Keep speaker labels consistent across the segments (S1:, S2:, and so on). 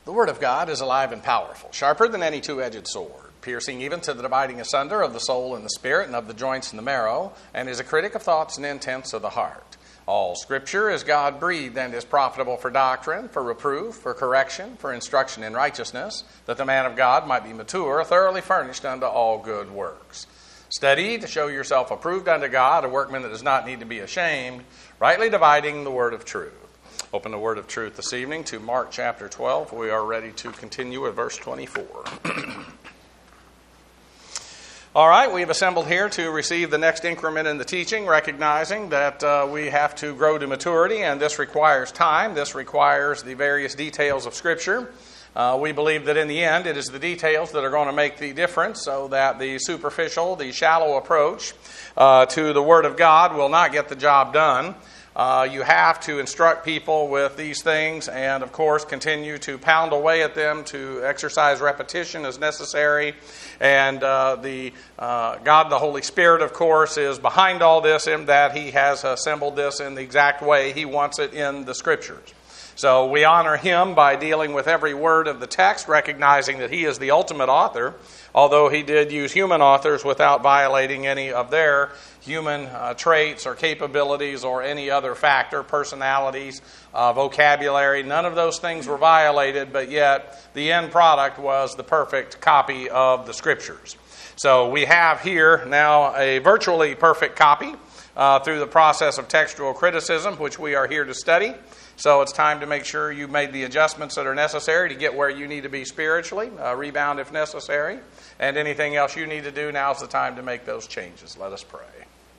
S1: The Word of God is alive and powerful, sharper than any two-edged sword, piercing even to the dividing asunder of the soul and the spirit and of the joints and the marrow, and is a critic of thoughts and intents of the heart. All Scripture is God-breathed and is profitable for doctrine, for reproof, for correction, for instruction in righteousness, that the man of God might be mature, thoroughly furnished unto all good works. Study to show yourself approved unto God, a workman that does not need to be ashamed, rightly dividing the word of truth. Open the word of truth this evening to Mark chapter 12. We are ready to continue with verse 24. All right, we've assembled here to receive the next increment in the teaching, recognizing that we have to grow to maturity, and this requires time. This requires the various details of Scripture. We believe that in the end, it is the details that are going to make the difference, so that the superficial, the shallow approach to the Word of God will not get the job done. You have to instruct people with these things and, of course, continue to pound away at them, to exercise repetition as necessary. And God, the Holy Spirit, of course, is behind all this in that He has assembled this in the exact way He wants it in the Scriptures. So we honor Him by dealing with every word of the text, recognizing that He is the ultimate author, although He did use human authors without violating any of their human traits or capabilities or any other factor, personalities, vocabulary. None of those things were violated, but yet the end product was the perfect copy of the Scriptures. So we have here now a virtually perfect copy through the process of textual criticism, which we are here to study. So it's time to make sure you made the adjustments that are necessary to get where you need to be spiritually, rebound if necessary, and anything else you need to do, now's the time to make those changes. Let us pray.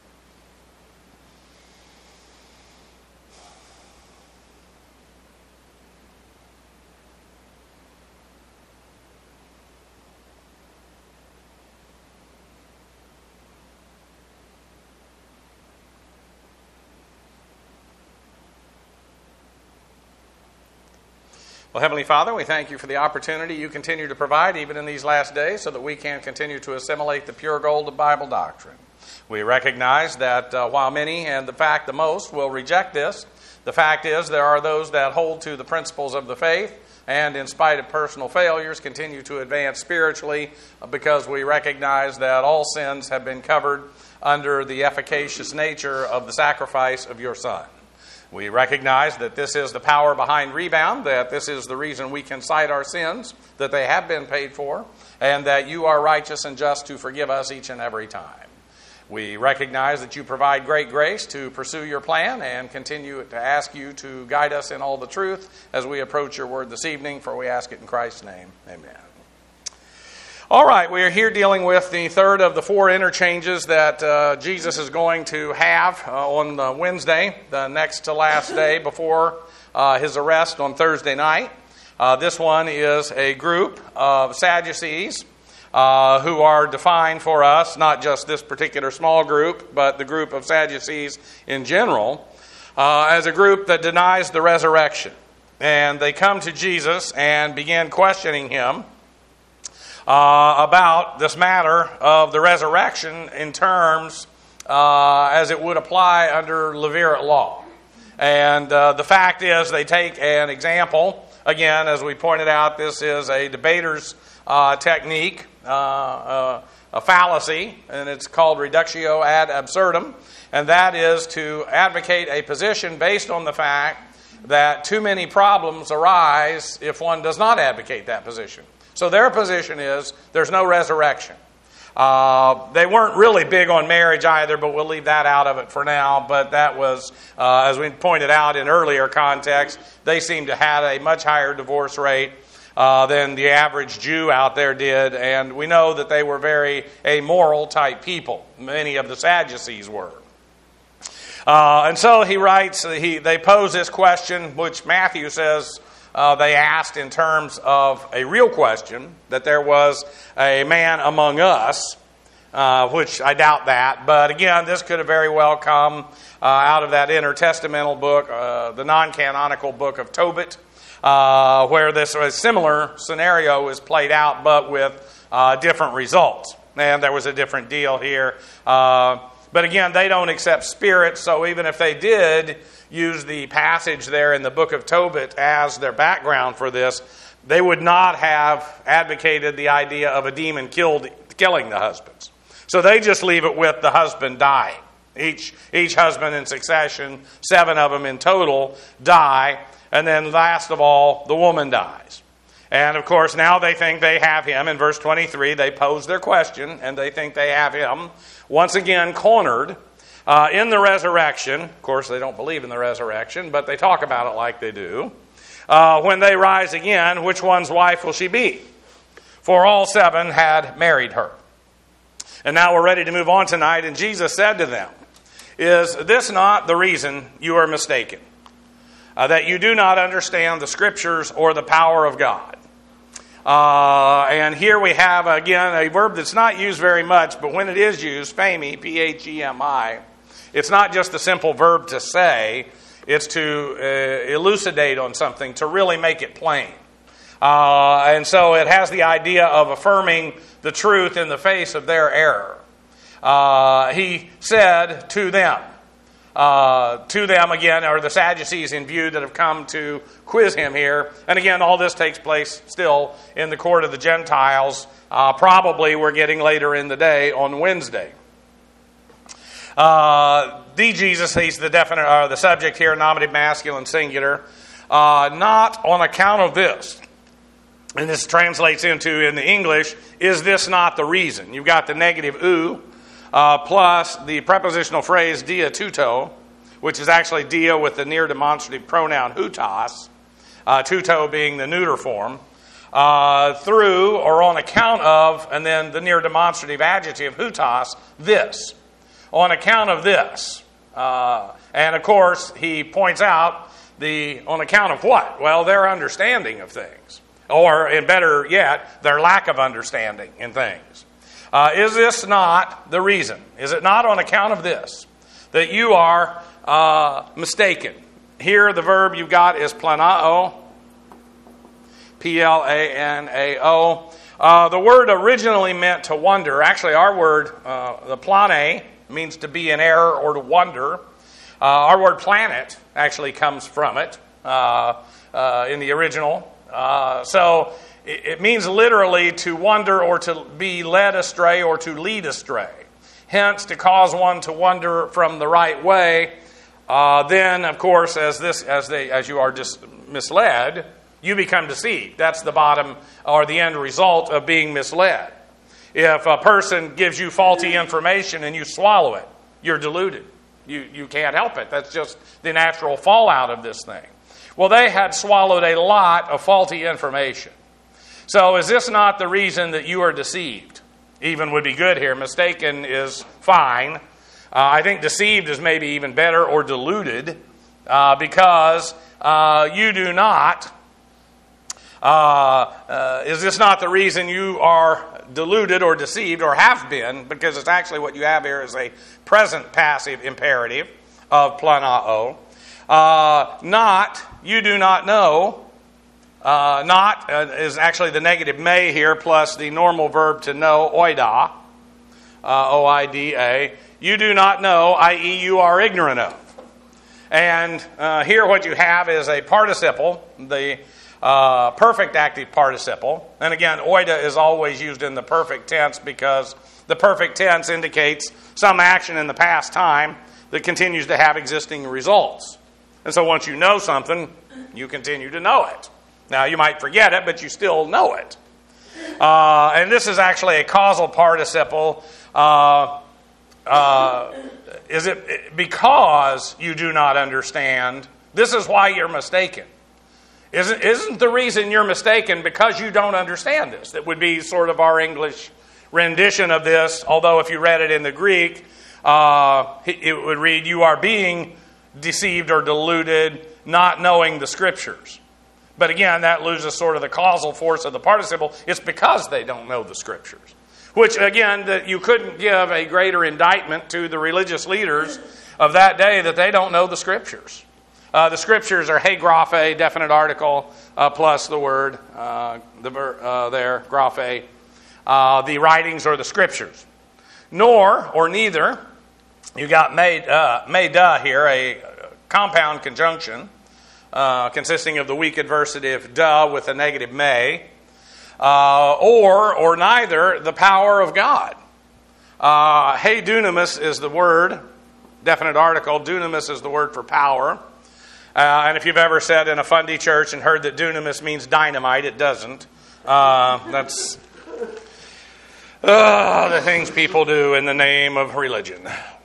S1: Well, Heavenly Father, we thank you for the opportunity you continue to provide even in these last days so that we can continue to assimilate the pure gold of Bible doctrine. We recognize that while many, and the fact the most, will reject this, the fact is there are those that hold to the principles of the faith and in spite of personal failures continue to advance spiritually because we recognize that all sins have been covered under the efficacious nature of the sacrifice of your Son. We recognize that this is the power behind rebound, that this is the reason we can cite our sins, that they have been paid for, and that you are righteous and just to forgive us each and every time. We recognize that you provide great grace to pursue your plan and continue to ask you to guide us in all the truth as we approach your word this evening, for we ask it in Christ's name. Amen. All right, we are here dealing with the third of the four interchanges that Jesus is going to have on Wednesday, the next to last day before his arrest on Thursday night. This one is a group of Sadducees who are defined for us, not just this particular small group, but the group of Sadducees in general, as a group that denies the resurrection. And they come to Jesus and begin questioning him about this matter of the resurrection in terms as it would apply under Levirate law. And the fact is they take an example. Again, as we pointed out, this is a debater's technique, a fallacy, and it's called reductio ad absurdum. And that is to advocate a position based on the fact that too many problems arise if one does not advocate that position. So their position is there's no resurrection. They weren't really big on marriage either, but we'll leave that out of it for now. But that was, as we pointed out in earlier contexts, they seemed to have a much higher divorce rate than the average Jew out there did. And we know that they were very amoral type people. Many of the Sadducees were. And so he writes, they pose this question, which Matthew says they asked in terms of a real question, that there was a man among us, which I doubt that. But again, this could have very well come out of that intertestamental book, the non-canonical book of Tobit, where this similar scenario is played out, but with different results. And there was a different deal here. But again, they don't accept spirits, so even if they did use the passage there in the book of Tobit as their background for this, they would not have advocated the idea of a demon killing the husbands. So they just leave it with the husband dying. Each husband in succession, 7 of them in total, die. And then last of all, the woman dies. And of course, now they think they have him. In verse 23, they pose their question, and they think they have him once again cornered in the resurrection. Of course, they don't believe in the resurrection, but they talk about it like they do. When they rise again, which one's wife will she be? For all 7 had married her. And now we're ready to move on tonight, and Jesus said to them, is this not the reason you are mistaken? That you do not understand the Scriptures or the power of God. And here we have, again, a verb that's not used very much, but when it is used, phemi, P-H-E-M-I, it's not just a simple verb to say, it's to elucidate on something, to really make it plain. And so it has the idea of affirming the truth in the face of their error. He said to them again, are the Sadducees in view that have come to quiz him here. And again, all this takes place still in the court of the Gentiles. Probably we're getting later in the day on Wednesday. The Jesus, he's the subject here, nominative masculine singular. Not on account of this. And this translates into, in the English, is this not the reason? You've got the negative ou, plus the prepositional phrase dia tuto, which is actually dia with the near demonstrative pronoun hutas, tuto being the neuter form, through or on account of, and then the near demonstrative adjective hutas, this. On account of this. And of course, he points out on account of what? Well, their understanding of things. Or, and better yet, their lack of understanding in things. Is this not the reason? Is it not on account of this that you are mistaken? Here the verb you've got is planao, P-L-A-N-A-O. The word originally meant to wonder. Actually, our word, the plane, means to be in error or to wonder. Our word planet actually comes from it in the original. So it means literally to wonder or to be led astray or to lead astray. Hence, to cause one to wander from the right way. Then, of course, as you are just misled, you become deceived. That's the bottom or the end result of being misled. If a person gives you faulty information and you swallow it, you're deluded. You can't help it. That's just the natural fallout of this thing. Well, they had swallowed a lot of faulty information. So is this not the reason that you are deceived? Even would be good here. Mistaken is fine. I think deceived is maybe even better, or deluded, because you do not. Is this not the reason you are deluded or deceived, or have been? Because it's actually what you have here is a present passive imperative of planao. Not, you do not know. Not is actually the negative may here, plus the normal verb to know, oida, O-I-D-A. You do not know, i.e. you are ignorant of. And here what you have is a participle, the perfect active participle. And again, oida is always used in the perfect tense because the perfect tense indicates some action in the past time that continues to have existing results. And so once you know something, you continue to know it. Now, you might forget it, but you still know it. And this is actually a causal participle. Is it because you do not understand? This is why you're mistaken. Isn't the reason you're mistaken because you don't understand this? That would be sort of our English rendition of this, although if you read it in the Greek, it would read, you are being deceived or deluded, not knowing the Scriptures. But again, that loses sort of the causal force of the participle. It's because they don't know the Scriptures. Which, again, that you couldn't give a greater indictment to the religious leaders of that day that they don't know the Scriptures. The Scriptures are graphe, definite article, plus the word there, graphe. The writings or the Scriptures. Nor, or neither, You got made here, a compound conjunction consisting of the weak adversative da with a negative may, or neither, the power of God. Hey dunamis is the word, definite article. Dunamis is the word for power. And if you've ever said in a Fundy church and heard that dunamis means dynamite, it doesn't. That's the things people do in the name of religion.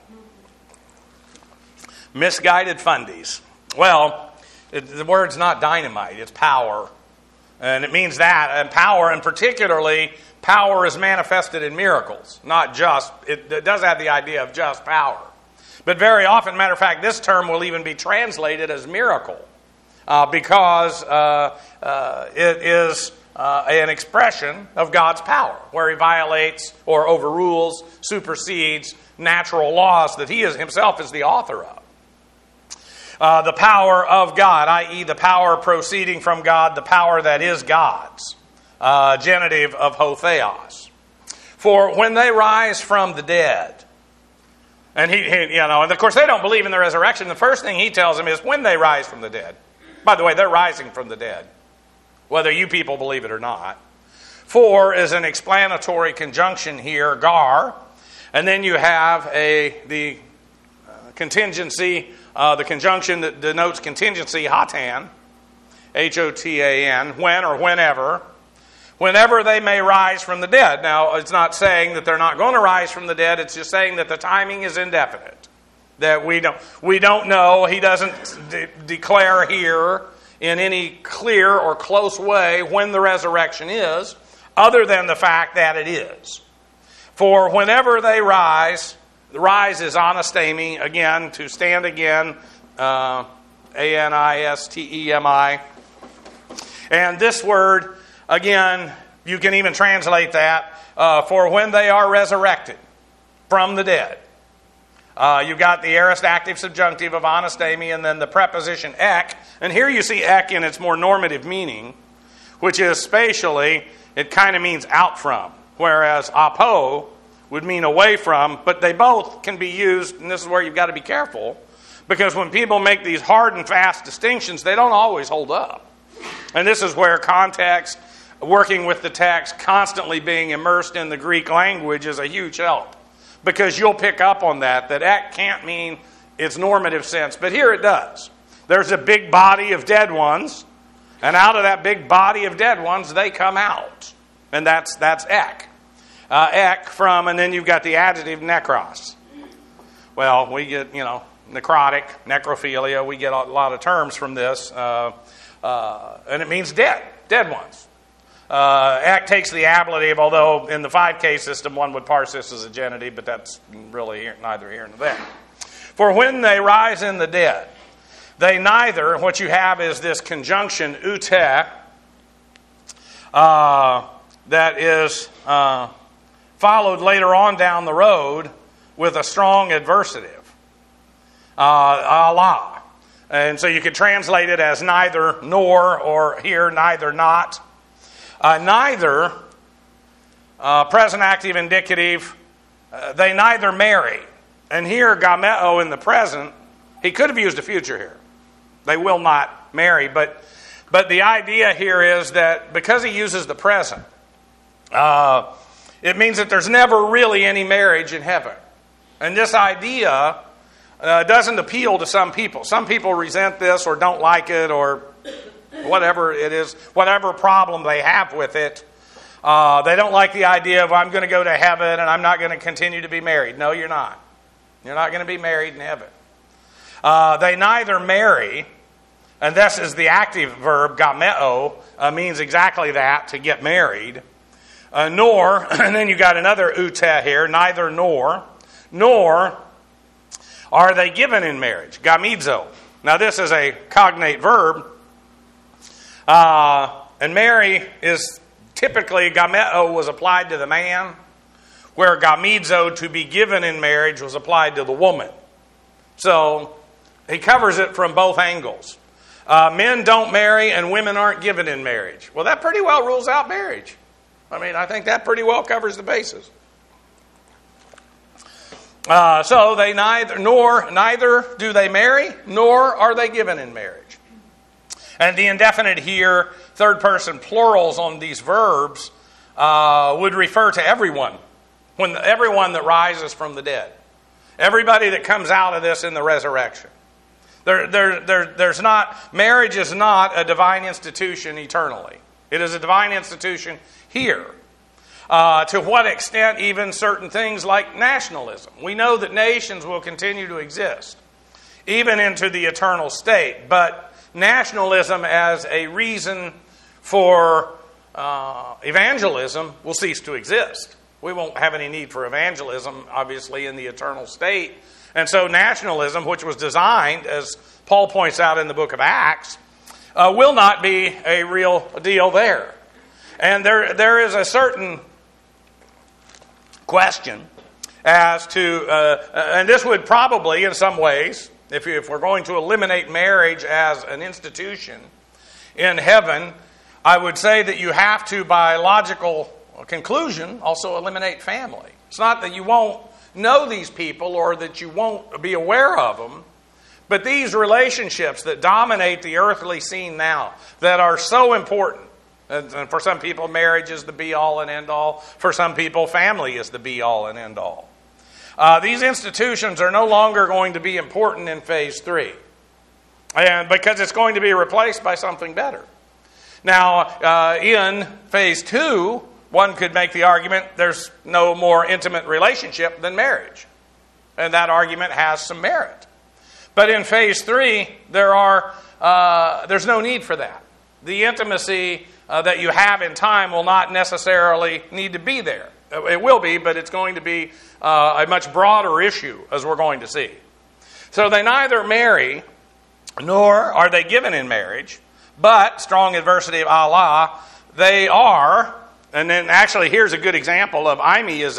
S1: Misguided Fundies. Well, the word's not dynamite, it's power. And it means that. And power, and particularly, power is manifested in miracles. Not just, it does have the idea of just power. But very often, matter of fact, this term will even be translated as miracle. Because it is an expression of God's power, where He violates or overrules, supersedes natural laws that He Himself is the author of. The power of God, i.e. the power proceeding from God, the power that is God's. Genitive of ho theos. For when they rise from the dead, and and of course they don't believe in the resurrection. The first thing He tells them is when they rise from the dead. By the way, they're rising from the dead, whether you people believe it or not. For is an explanatory conjunction here, gar, and then you have the contingency. The conjunction that denotes contingency, hotan, H-O-T-A-N, when or whenever they may rise from the dead. Now, it's not saying that they're not going to rise from the dead. It's just saying that the timing is indefinite. That we don't know. He doesn't declare here in any clear or close way when the resurrection is, other than the fact that it is. For whenever they rise, the rise is anastemi, again, to stand again, A-N-I-S-T-E-M-I. And this word, again, you can even translate that, for when they are resurrected from the dead. You've got the aorist active subjunctive of anastemi, and then the preposition ek. And here you see ek in its more normative meaning, which is spatially, it kind of means out from, whereas apo would mean away from, but they both can be used, and this is where you've got to be careful, because when people make these hard and fast distinctions, they don't always hold up. And this is where context, working with the text, constantly being immersed in the Greek language is a huge help, because you'll pick up on that ek can't mean its normative sense, but here it does. There's a big body of dead ones, and out of that big body of dead ones, they come out. And that's ek. Ek from, and then you've got the adjective necros. Well, we get, necrotic, necrophilia. We get a lot of terms from this. And it means dead ones. Ek takes the ablative, although in the 5K system one would parse this as a genitive, but that's really neither here nor there. For when they rise in the dead, they neither, what you have is this conjunction, ute, that is followed later on down the road with a strong adversative, Allah. And so you could translate it as neither nor, or here neither not. Neither, present active indicative, they neither marry. And here gameo in the present, he could have used a future here. They will not marry, but the idea here is that because he uses the present, it means that there's never really any marriage in heaven. And this idea doesn't appeal to some people. Some people resent this or don't like it or whatever it is, whatever problem they have with it. They don't like the idea of I'm going to go to heaven and I'm not going to continue to be married. No, you're not. You're not going to be married in heaven. They neither marry, and this is the active verb, gameo, means exactly that, to get married. Nor, and then you got another ute here, neither nor are they given in marriage, gamizo. Now this is a cognate verb, and marry is typically, gameo was applied to the man, where gamizo, to be given in marriage, was applied to the woman. So he covers it from both angles. Men don't marry and women aren't given in marriage. Well, that pretty well rules out marriage. I think that pretty well covers the bases. So they neither do they marry, nor are they given in marriage. And the indefinite here, third person plurals on these verbs, would refer to everyone. Everyone that rises from the dead. Everybody that comes out of this in the resurrection. Marriage is not a divine institution eternally. It is a divine institution here. To what extent even certain things like nationalism. We know that nations will continue to exist, even into the eternal state. But nationalism as a reason for evangelism will cease to exist. We won't have any need for evangelism, obviously, in the eternal state. And so nationalism, which was designed, as Paul points out in the book of Acts, will not be a real deal there. And there is a certain question as to, and this would probably, in some ways, if we're going to eliminate marriage as an institution in heaven, I would say that you have to, by logical conclusion, also eliminate family. It's not that you won't know these people or that you won't be aware of them, but these relationships that dominate the earthly scene now, that are so important. And for some people, marriage is the be-all and end-all. For some people, family is the be-all and end-all. These institutions are no longer going to be important in phase 3. And because it's going to be replaced by something better. Now, in phase 2, one could make the argument there's no more intimate relationship than marriage. And that argument has some merit. But in phase 3, there's no need for that. The intimacy that you have in time will not necessarily need to be there. It will be, but it's going to be a much broader issue, as we're going to see. So they neither marry, nor are they given in marriage, but, strong adversity of Allah, they are, and then actually here's a good example of Imi is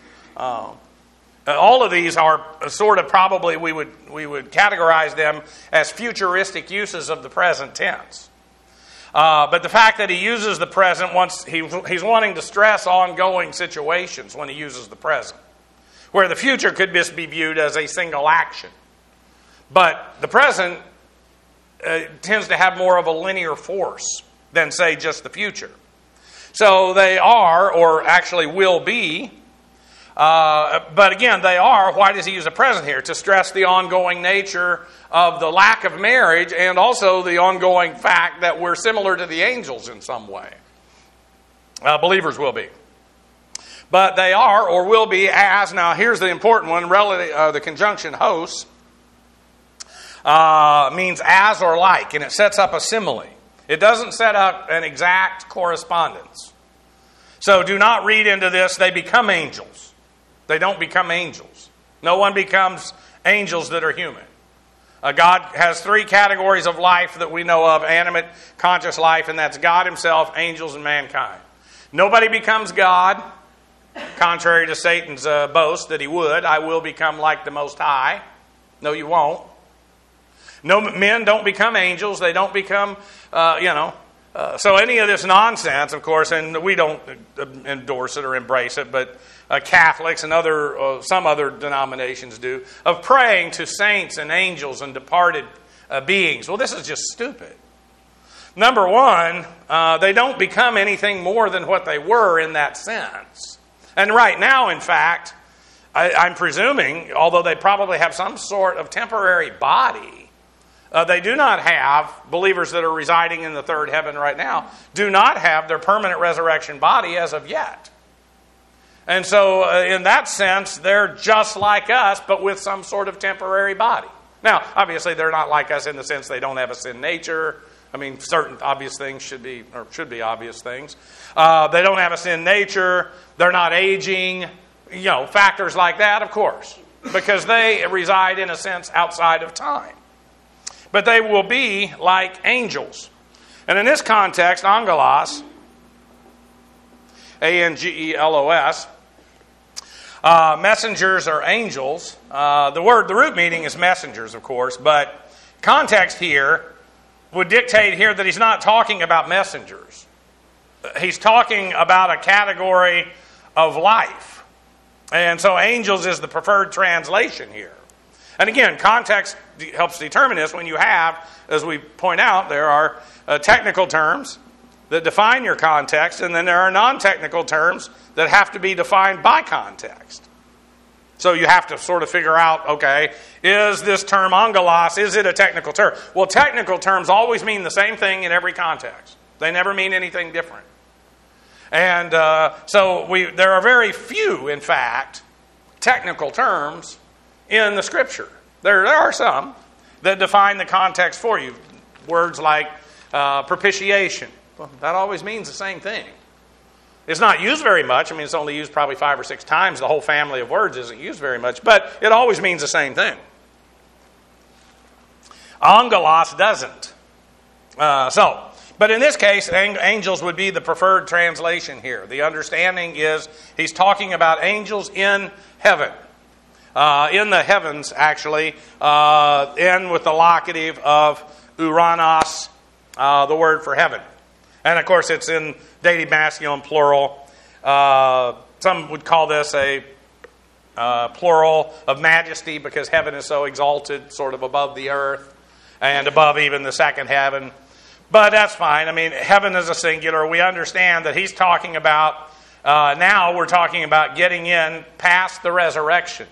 S1: all of these are sort of probably, we would categorize them as futuristic uses of the present tense. But the fact that he uses the present, he's wanting to stress ongoing situations when he uses the present, where the future could just be viewed as a single action. But the present tends to have more of a linear force than, say, just the future. So they are, or actually will be, but again, they are. Why does he use the present here? To stress the ongoing nature of the lack of marriage and also the ongoing fact that we're similar to the angels in some way. Believers will be. But they are or will be as, now here's the important one, the conjunction hos means as or like, and it sets up a simile. It doesn't set up an exact correspondence. So do not read into this, they become angels. They don't become angels. No one becomes angels that are human. God has 3 categories of life that we know of, animate, conscious life, and that's God himself, angels, and mankind. Nobody becomes God, contrary to Satan's boast that he would. I will become like the Most High. No, you won't. No, men don't become angels. They don't become, so any of this nonsense, of course, and we don't endorse it or embrace it, but Catholics and some other denominations do, of praying to saints and angels and departed beings. Well, this is just stupid. Number one, they don't become anything more than what they were in that sense. And right now, in fact, I'm presuming, although they probably have some sort of temporary body, they do not have, believers that are residing in the third heaven right now, do not have their permanent resurrection body as of yet. And so, in that sense, they're just like us, but with some sort of temporary body. Now, obviously, they're not like us in the sense they don't have a sin nature. I mean, certain obvious things should be obvious things. They don't have a sin nature. They're not aging. Factors like that, of course, because they reside, in a sense, outside of time. But they will be like angels. And in this context, angelos, A-N-G-E-L-O-S, messengers are angels. The root meaning is messengers, of course, but context here would dictate here that he's not talking about messengers. He's talking about a category of life. And so angels is the preferred translation here. And again, context helps determine this. When you have, as we point out, there are technical terms that define your context, and then there are non-technical terms that have to be defined by context. So you have to sort of figure out, okay, is this term angelos, is it a technical term? Well, technical terms always mean the same thing in every context. They never mean anything different. And so there are very few, in fact, technical terms in the Scripture. There are some that define the context for you. Words like propitiation. Well, that always means the same thing. It's not used very much. I mean, it's only used probably 5 or 6 times. The whole family of words isn't used very much. But it always means the same thing. Angelos doesn't. But in this case, angels would be the preferred translation here. The understanding is he's talking about angels in heaven. In the heavens, actually, end with the locative of uranos, the word for heaven. And, of course, it's in dative masculine plural. Some would call this a plural of majesty because heaven is so exalted, sort of above the earth and above even the second heaven. But that's fine. I mean, heaven is a singular. We understand that he's talking about, now we're talking about getting in past the resurrection.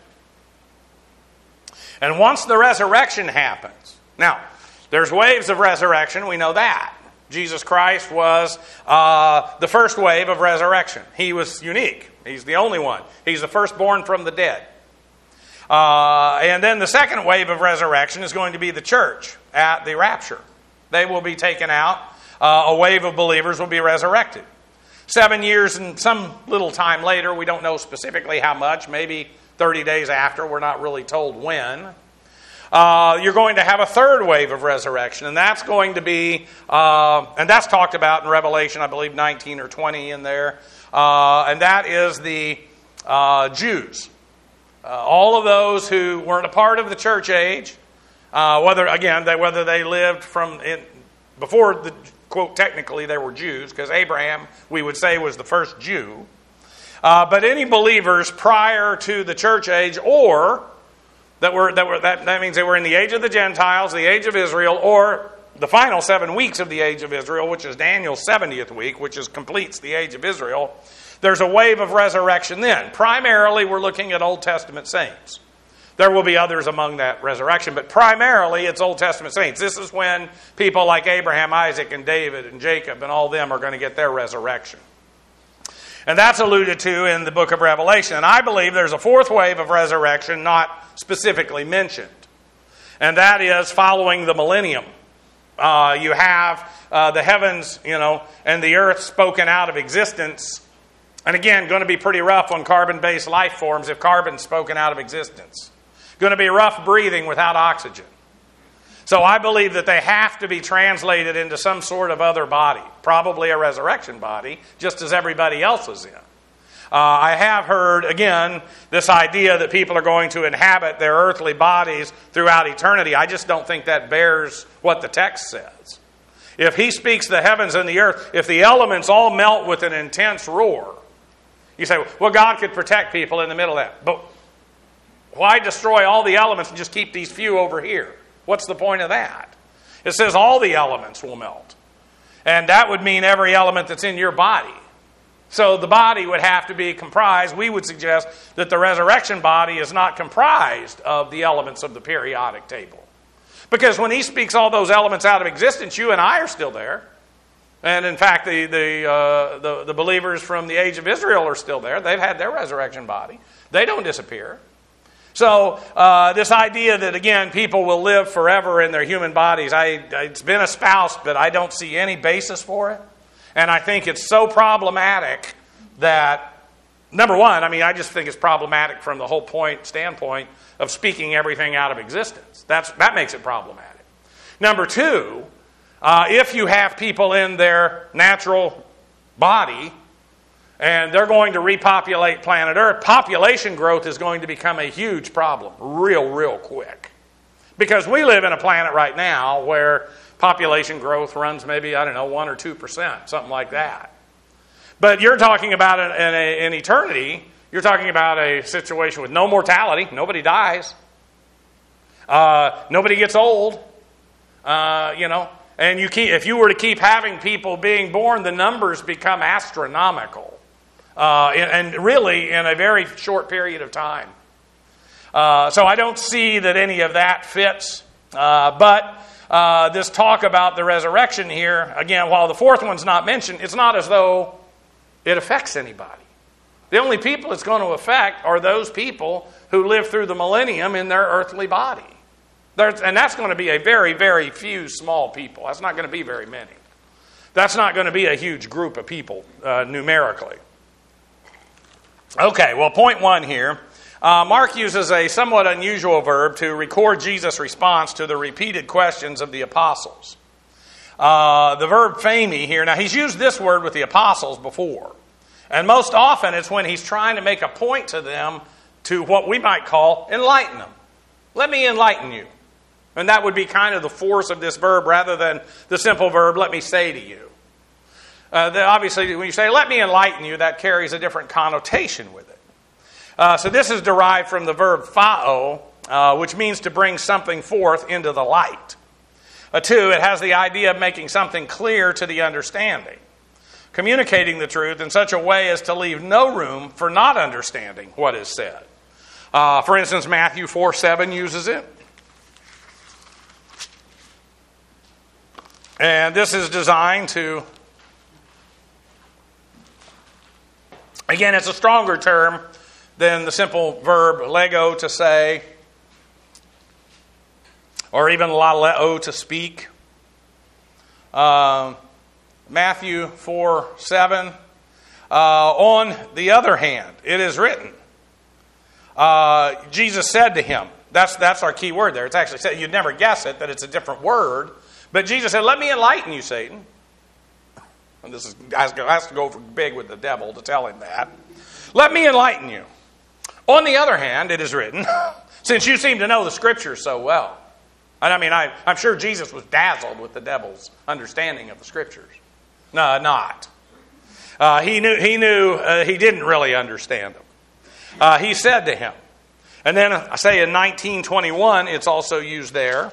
S1: And once the resurrection happens, now, there's waves of resurrection, we know that. Jesus Christ was the first wave of resurrection. He was unique. He's the only one. He's the firstborn from the dead. And then the second wave of resurrection is going to be the church at the rapture. They will be taken out. A wave of believers will be resurrected. 7 years and some little time later, we don't know specifically how much, maybe 30 days after, we're not really told when. You're going to have a third wave of resurrection, and that's going to be, and that's talked about in Revelation, I believe 19 or 20 in there, and that is the Jews. All of those who weren't a part of the church age, whether they lived before the, quote, technically they were Jews, because Abraham, we would say, was the first Jew, but any believers prior to the church age or that means they were in the age of the Gentiles, the age of Israel, or the final 7 weeks of the age of Israel, which is Daniel's 70th week, which completes the age of Israel. There's a wave of resurrection then. Primarily, we're looking at Old Testament saints. There will be others among that resurrection, but primarily it's Old Testament saints. This is when people like Abraham, Isaac, and David, and Jacob, and all them are going to get their resurrection. And that's alluded to in the book of Revelation. And I believe there's a fourth wave of resurrection not specifically mentioned. And that is following the millennium. You have the heavens, and the earth spoken out of existence. And again, going to be pretty rough on carbon-based life forms if carbon's spoken out of existence. Going to be rough breathing without oxygen. So I believe that they have to be translated into some sort of other body, probably a resurrection body, just as everybody else is in. I have heard, again, this idea that people are going to inhabit their earthly bodies throughout eternity. I just don't think that bears what the text says. If he speaks the heavens and the earth, if the elements all melt with an intense roar, you say, well, God could protect people in the middle of that. But why destroy all the elements and just keep these few over here? What's the point of that? It says all the elements will melt. And that would mean every element that's in your body. So the body would have to be comprised. We would suggest that the resurrection body is not comprised of the elements of the periodic table. Because when he speaks all those elements out of existence, you and I are still there. And in fact, the believers from the age of Israel are still there. They've had their resurrection body. They don't disappear. So this idea that, again, people will live forever in their human bodies, it's been espoused, but I don't see any basis for it. And I think it's so problematic that, number one, I just think it's problematic from the whole standpoint of speaking everything out of existence. That makes it problematic. Number two, if you have people in their natural body and they're going to repopulate planet Earth, population growth is going to become a huge problem real quick. Because we live in a planet right now where population growth runs maybe, 1 or 2%, something like that. But you're talking about in eternity, You're talking about a situation with no mortality. Nobody dies. Nobody gets old. And if you were to keep having people being born, the numbers become astronomical. And really in a very short period of time. So I don't see that any of that fits. But this talk about the resurrection here, again, while the fourth one's not mentioned, it's not as though it affects anybody. The only people it's going to affect are those people who live through the millennium in their earthly body. And that's going to be a very, very few small people. That's not going to be very many. That's not going to be a huge group of people numerically. Okay, well, point one here. Mark uses a somewhat unusual verb to record Jesus' response to the repeated questions of the apostles. The verb phemi here, now he's used this word with the apostles before. And most often it's when he's trying to make a point to them to what we might call enlighten them. Let me enlighten you. And that would be kind of the force of this verb rather than the simple verb, let me say to you. Obviously, when you say, let me enlighten you, that carries a different connotation with it. So this is derived from the verb phao, which means to bring something forth into the light. Two, it has the idea of making something clear to the understanding. Communicating the truth in such a way as to leave no room for not understanding what is said. For instance, Matthew 4:7 uses it. And this is designed to, again, it's a stronger term than the simple verb lego, to say, or even laleo, to speak. Matthew 4:7. On the other hand, it is written. Jesus said to him, that's our key word there. It's actually said, you'd never guess it, that it's a different word. But Jesus said, let me enlighten you, Satan. And this has to go big with the devil to tell him that. Let me enlighten you. On the other hand, it is written, since you seem to know the Scriptures so well. And I mean, I'm sure Jesus was dazzled with the devil's understanding of the Scriptures. No, not. He knew he didn't really understand them. He said to him, and then I say in 19:21, it's also used there.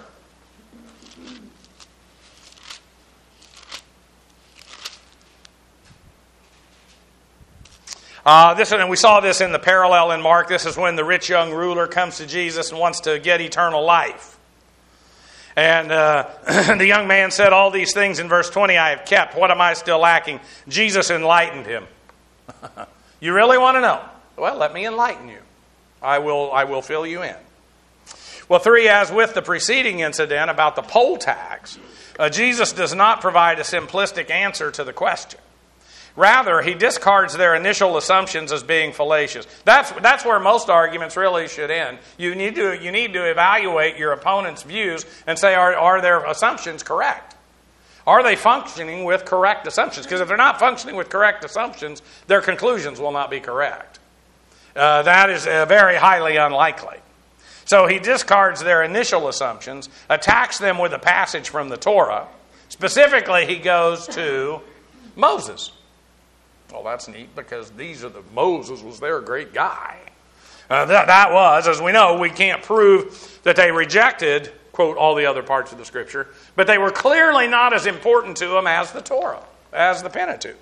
S1: And we saw this in the parallel in Mark. This is when the rich young ruler comes to Jesus and wants to get eternal life. And the young man said, all these things in verse 20 I have kept. What am I still lacking? Jesus enlightened him. You really want to know? Well, let me enlighten you. I will fill you in. Well, 3, as with the preceding incident about the poll tax, Jesus does not provide a simplistic answer to the question. Rather, he discards their initial assumptions as being fallacious. That's where most arguments really should end. You need to evaluate your opponent's views and say, are their assumptions correct? Are they functioning with correct assumptions? Because if they're not functioning with correct assumptions, their conclusions will not be correct. That is very highly unlikely. So he discards their initial assumptions, attacks them with a passage from the Torah. Specifically, he goes to Moses. Well, that's neat because Moses was their great guy. That was, as we know, we can't prove that they rejected, quote, all the other parts of the Scripture, but they were clearly not as important to them as the Torah, as the Pentateuch.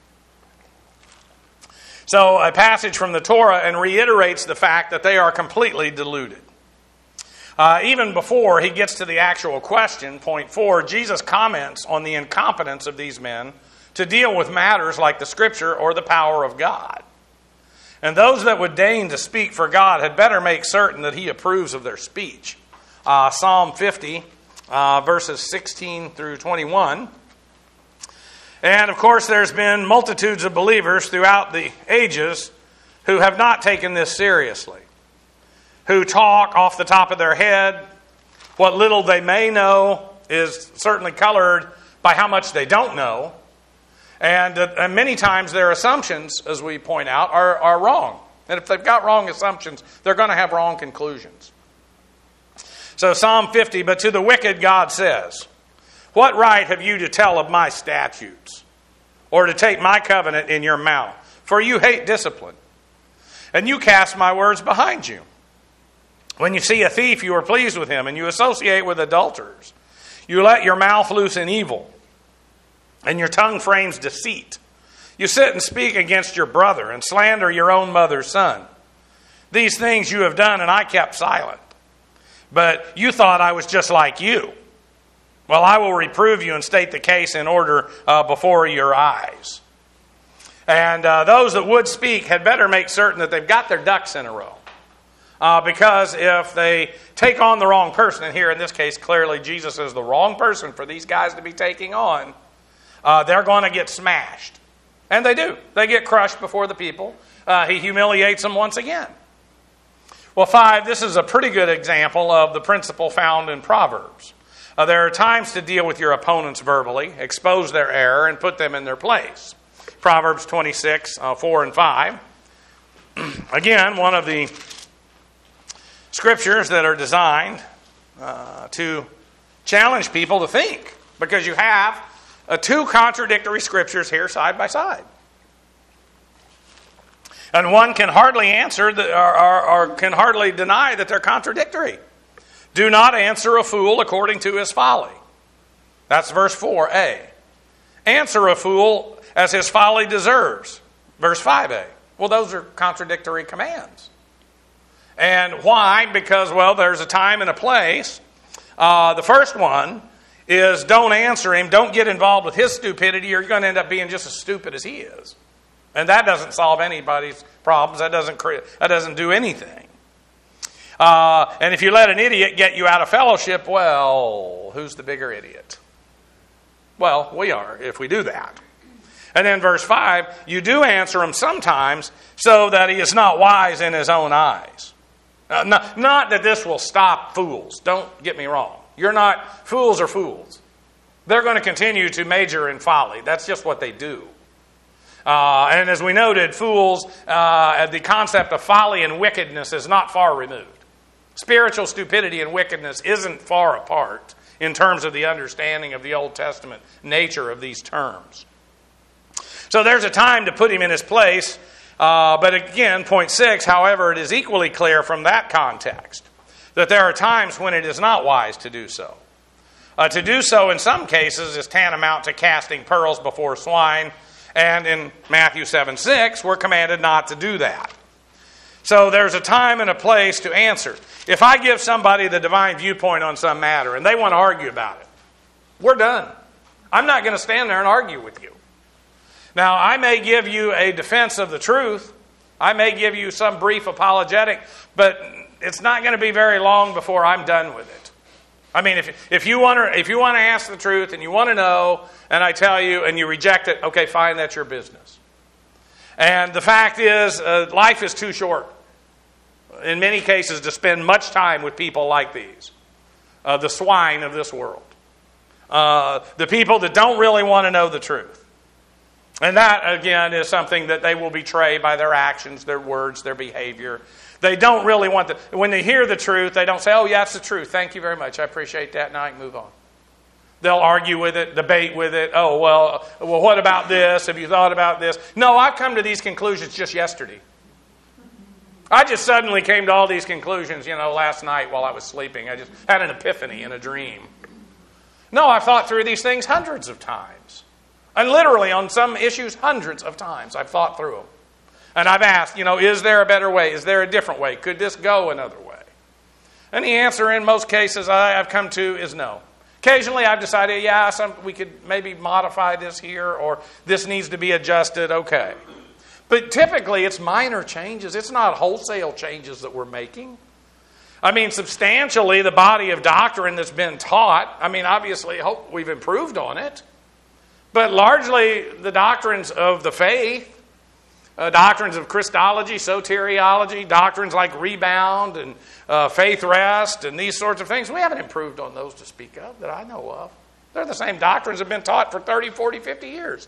S1: So a passage from the Torah and reiterates the fact that they are completely deluded. Even before he gets to the actual question, point 4, Jesus comments on the incompetence of these men to deal with matters like the Scripture or the power of God. And those that would deign to speak for God had better make certain that he approves of their speech. Psalm 50, verses 16 through 21. And of course, there's been multitudes of believers throughout the ages who have not taken this seriously, who talk off the top of their head. What little they may know is certainly colored by how much they don't know. And many times their assumptions, as we point out, are wrong. And if they've got wrong assumptions, they're going to have wrong conclusions. So Psalm 50, but to the wicked God says, what right have you to tell of my statutes, or to take my covenant in your mouth? For you hate discipline, and you cast my words behind you. When you see a thief, you are pleased with him, and you associate with adulterers. You let your mouth loose in evil, and your tongue frames deceit. You sit and speak against your brother, and slander your own mother's son. These things you have done, and I kept silent. But you thought I was just like you. Well, I will reprove you and state the case in order before your eyes. And those that would speak had better make certain that they've got their ducks in a row. Because if they take on the wrong person, and here in this case, clearly Jesus is the wrong person for these guys to be taking on, they're going to get smashed. And they do. They get crushed before the people. He humiliates them once again. Well, 5, this is a pretty good example of the principle found in Proverbs. There are times to deal with your opponents verbally, expose their error, and put them in their place. Proverbs 26, 4 and 5. Again, one of the scriptures that are designed to challenge people to think, because you have two contradictory scriptures here side by side. And one can hardly answer or can hardly deny that they're contradictory. Do not answer a fool according to his folly. That's verse 4a. Answer a fool as his folly deserves. Verse 5a. Well, those are contradictory commands. And why? Because, well, there's a time and a place. The first one is don't answer him. Don't get involved with his stupidity, or you're going to end up being just as stupid as he is. And that doesn't solve anybody's problems. That doesn't do anything. And if you let an idiot get you out of fellowship, well, who's the bigger idiot? Well, we are, if we do that. And then verse 5, you do answer him sometimes so that he is not wise in his own eyes. Not that this will stop fools. Don't get me wrong. Fools are fools. They're going to continue to major in folly. That's just what they do. And as we noted, fools, the concept of folly and wickedness is not far removed. Spiritual stupidity and wickedness isn't far apart in terms of the understanding of the Old Testament nature of these terms. So there's a time to put him in his place. But again, point 6, however, it is equally clear from that context that there are times when it is not wise to do so. To do so in some cases is tantamount to casting pearls before swine. And in Matthew 7:6, we're commanded not to do that. So there's a time and a place to answer. If I give somebody the divine viewpoint on some matter and they want to argue about it, we're done. I'm not going to stand there and argue with you. Now, I may give you a defense of the truth. I may give you some brief apologetic, but it's not going to be very long before I'm done with it. I mean, if you want to ask the truth and you want to know, and I tell you and you reject it, okay, fine, that's your business. And the fact is, life is too short, in many cases, to spend much time with people like these, the swine of this world, the people that don't really want to know the truth. And that, again, is something that they will betray by their actions, their words, their behavior. They don't really want when they hear the truth, they don't say, oh, yeah, it's the truth. Thank you very much. I appreciate that. Now I can move on. They'll argue with it, debate with it. Oh, well, what about this? Have you thought about this? No, I've come to these conclusions just yesterday. I just suddenly came to all these conclusions, last night while I was sleeping. I just had an epiphany in a dream. No, I've thought through these things hundreds of times. And literally on some issues, hundreds of times I've thought through them. And I've asked, is there a better way? Is there a different way? Could this go another way? And the answer in most cases I've come to is no. Occasionally I've decided, we could maybe modify this here, or this needs to be adjusted, okay. But typically it's minor changes. It's not wholesale changes that we're making. I mean, substantially the body of doctrine that's been taught, obviously I hope we've improved on it. But largely the doctrines of the faith, doctrines of Christology, soteriology, doctrines like rebound and faith rest and these sorts of things, we haven't improved on those to speak of that I know of. They're the same doctrines that have been taught for 30, 40, 50 years.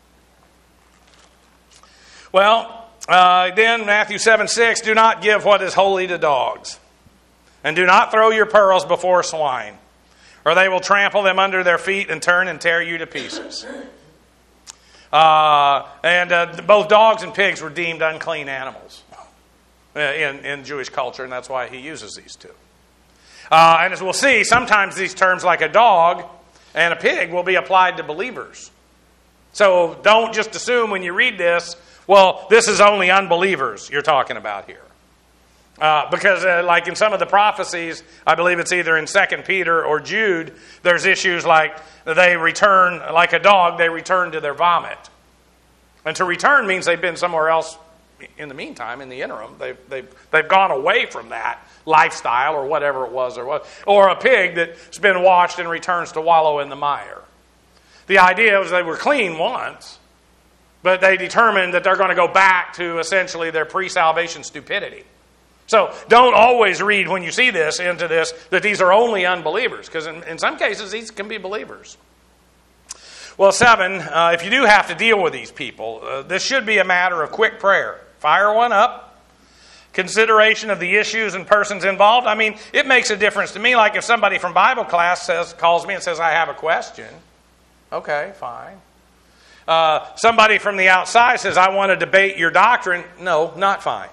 S1: Well, then Matthew 7:6, do not give what is holy to dogs, and do not throw your pearls before swine, or they will trample them under their feet and turn and tear you to pieces. Both dogs and pigs were deemed unclean animals. in Jewish culture, and that's why he uses these two. And as we'll see, sometimes these terms like a dog and a pig will be applied to believers. So don't just assume when you read this, well, this is only unbelievers you're talking about here. Because like in some of the prophecies, I believe it's either in 2 Peter or Jude, there's issues like they return, like a dog, they return to their vomit. And to return means they've been somewhere else in the meantime, in the interim. They've gone away from that lifestyle or whatever it was. Or a pig that's been washed and returns to wallow in the mire. The idea was they were clean once, but they determined that they're going to go back to essentially their pre-salvation stupidity. So don't always read when you see this into this that these are only unbelievers, because in some cases these can be believers. Well, 7, if you do have to deal with these people, this should be a matter of quick prayer. Fire one up. Consideration of the issues and persons involved. I mean, it makes a difference to me. Like if somebody from Bible class calls me and says, I have a question. Okay, fine. Somebody from the outside says, I want to debate your doctrine. No, not fine.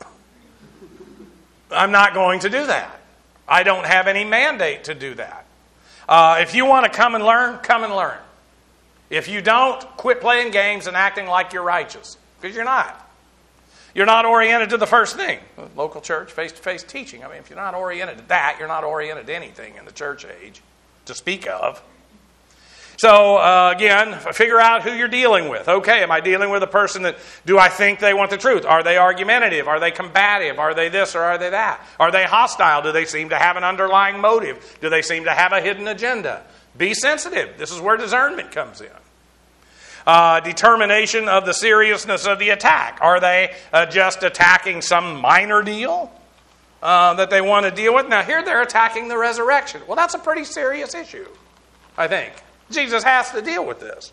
S1: I'm not going to do that. I don't have any mandate to do that. If you want to come and learn, come and learn. If you don't, quit playing games and acting like you're righteous, because you're not. You're not oriented to the first thing. Local church, face-to-face teaching. I mean, if you're not oriented to that, you're not oriented to anything in the church age to speak of. So, again, figure out who you're dealing with. Okay, am I dealing with a person that, do I think they want the truth? Are they argumentative? Are they combative? Are they this or are they that? Are they hostile? Do they seem to have an underlying motive? Do they seem to have a hidden agenda? Be sensitive. This is where discernment comes in. Determination of the seriousness of the attack. Are they just attacking some minor deal that they want to deal with? Now, here they're attacking the resurrection. Well, that's a pretty serious issue, I think. Jesus has to deal with this.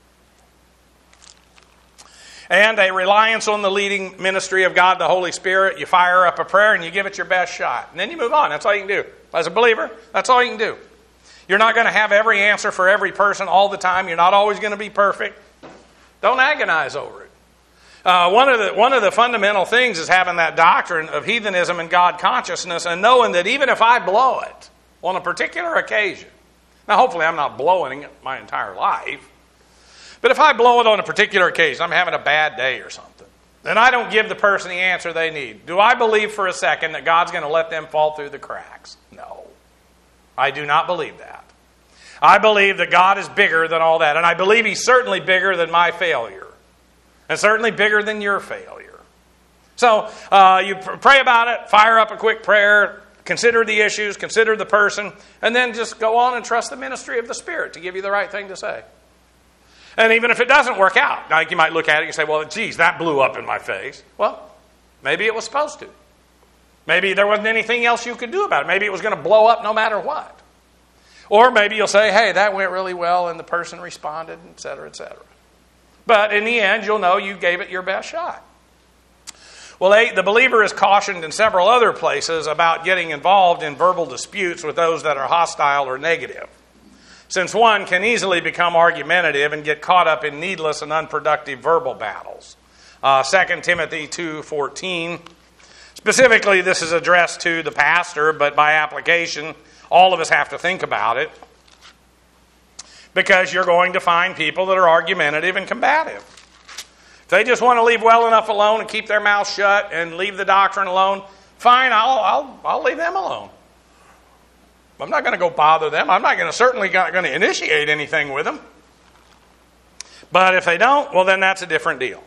S1: And a reliance on the leading ministry of God, the Holy Spirit. You fire up a prayer and you give it your best shot. And then you move on. That's all you can do. As a believer, that's all you can do. You're not going to have every answer for every person all the time. You're not always going to be perfect. Don't agonize over it. One of the fundamental things is having that doctrine of heathenism and God consciousness and knowing that even if I blow it on a particular occasion, now hopefully I'm not blowing it my entire life, but if I blow it on a particular occasion, I'm having a bad day or something, then I don't give the person the answer they need. Do I believe for a second that God's going to let them fall through the cracks? No. I do not believe that. I believe that God is bigger than all that. And I believe He's certainly bigger than my failure. And certainly bigger than your failure. So you pray about it, fire up a quick prayer, consider the issues, consider the person, and then just go on and trust the ministry of the Spirit to give you the right thing to say. And even if it doesn't work out, like you might look at it and say, well, geez, that blew up in my face. Well, maybe it was supposed to. Maybe there wasn't anything else you could do about it. Maybe it was going to blow up no matter what. Or maybe you'll say, hey, that went really well and the person responded, et cetera, et cetera. But in the end, you'll know you gave it your best shot. Well, 8, the believer is cautioned in several other places about getting involved in verbal disputes with those that are hostile or negative, since one can easily become argumentative and get caught up in needless and unproductive verbal battles. 2 Timothy 2:14. Specifically, this is addressed to the pastor, but by application, all of us have to think about it, because you're going to find people that are argumentative and combative. If they just want to leave well enough alone and keep their mouth shut and leave the doctrine alone, fine, I'll leave them alone. I'm not going to go bother them. I'm not certainly not going to initiate anything with them. But if they don't, well, then that's a different deal.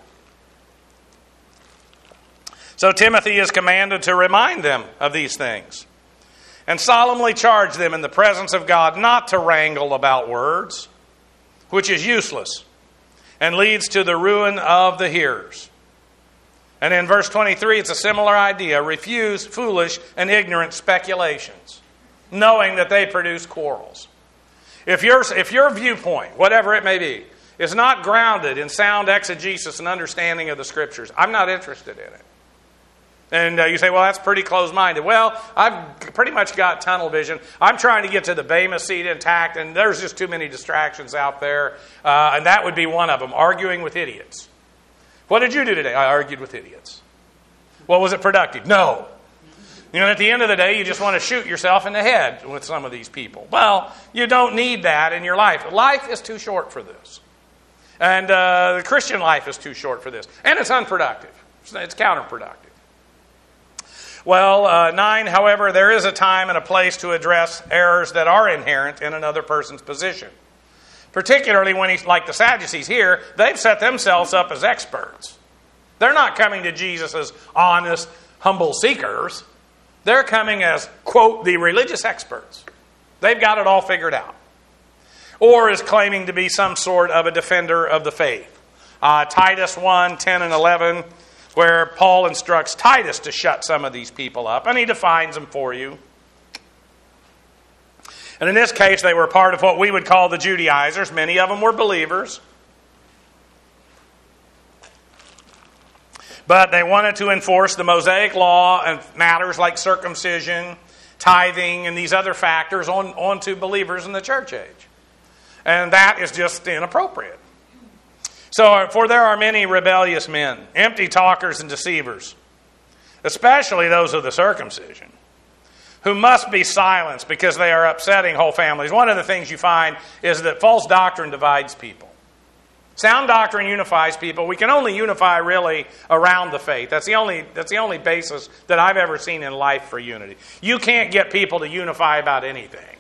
S1: So Timothy is commanded to remind them of these things and solemnly charge them in the presence of God not to wrangle about words, which is useless and leads to the ruin of the hearers. And in verse 23, it's a similar idea. Refuse foolish and ignorant speculations, knowing that they produce quarrels. If your viewpoint, whatever it may be, is not grounded in sound exegesis and understanding of the Scriptures, I'm not interested in it. And you say, well, that's pretty closed-minded. Well, I've pretty much got tunnel vision. I'm trying to get to the Bema seat intact, and there's just too many distractions out there. And that would be one of them, arguing with idiots. What did you do today? I argued with idiots. Well, was it productive? No. At the end of the day, you just want to shoot yourself in the head with some of these people. Well, you don't need that in your life. Life is too short for this. And the Christian life is too short for this. And it's unproductive. It's counterproductive. Well, 9, however, there is a time and a place to address errors that are inherent in another person's position. Particularly when he's like the Sadducees here, they've set themselves up as experts. They're not coming to Jesus as honest, humble seekers. They're coming as, quote, the religious experts. They've got it all figured out. Or is claiming to be some sort of a defender of the faith. Titus 1, 10 and 11, where Paul instructs Titus to shut some of these people up, and he defines them for you. And in this case, they were part of what we would call the Judaizers. Many of them were believers. But they wanted to enforce the Mosaic law and matters like circumcision, tithing, and these other factors onto believers in the church age. And that is just inappropriate. So, for there are many rebellious men, empty talkers and deceivers, especially those of the circumcision, who must be silenced because they are upsetting whole families. One of the things you find is that false doctrine divides people. Sound doctrine unifies people. We can only unify really around the faith. That's the only basis that I've ever seen in life for unity. You can't get people to unify about anything.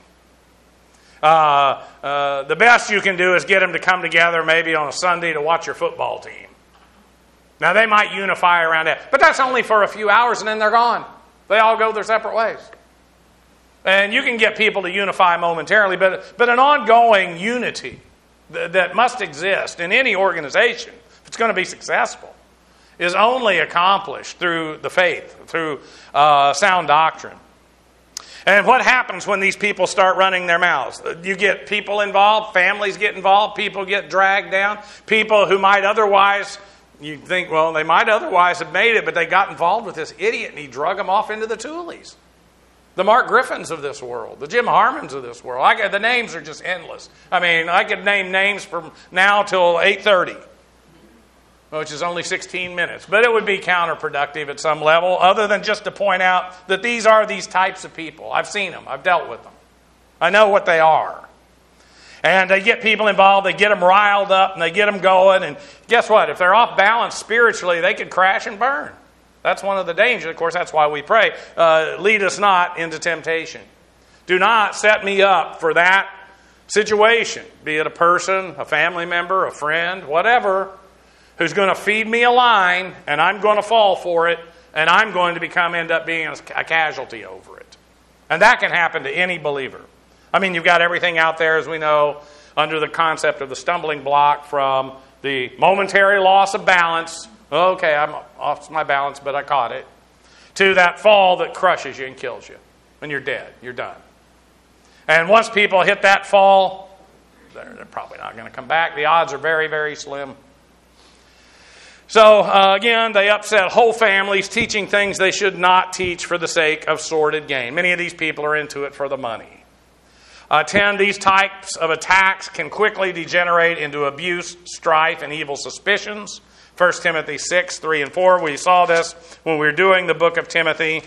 S1: The best you can do is get them to come together maybe on a Sunday to watch your football team. Now they might unify around that, but that's only for a few hours and then they're gone. They all go their separate ways. And you can get people to unify momentarily, but an ongoing unity that must exist in any organization, if it's going to be successful, is only accomplished through the faith, through sound doctrine. And what happens when these people start running their mouths? You get people involved, families get involved, people get dragged down, people who might otherwise, you think, well, they might otherwise have made it, but they got involved with this idiot and he drug them off into the Toolies. The Mark Griffins of this world, the Jim Harmons of this world. The names are just endless. I mean, I could name names from now till 8:30, which is only 16 minutes. But it would be counterproductive at some level, other than just to point out that these are these types of people. I've seen them. I've dealt with them. I know what they are. And they get people involved. They get them riled up, and they get them going. And guess what? If they're off balance spiritually, they could crash and burn. That's one of the dangers. Of course, that's why we pray. Lead us not into temptation. Do not set me up for that situation, be it a person, a family member, a friend, whatever, who's going to feed me a line, and I'm going to fall for it, and I'm going to end up being a casualty over it. And that can happen to any believer. I mean, you've got everything out there, as we know, under the concept of the stumbling block, from the momentary loss of balance. Okay, I'm off my balance, but I caught it. To that fall that crushes you and kills you. And you're dead. You're done. And once people hit that fall, they're probably not going to come back. The odds are very, very slim. So, again, they upset whole families, teaching things they should not teach for the sake of sordid gain. Many of these people are into it for the money. 10, these types of attacks can quickly degenerate into abuse, strife, and evil suspicions. 1 Timothy 6, 3 and 4. We saw this when we were doing the book of Timothy.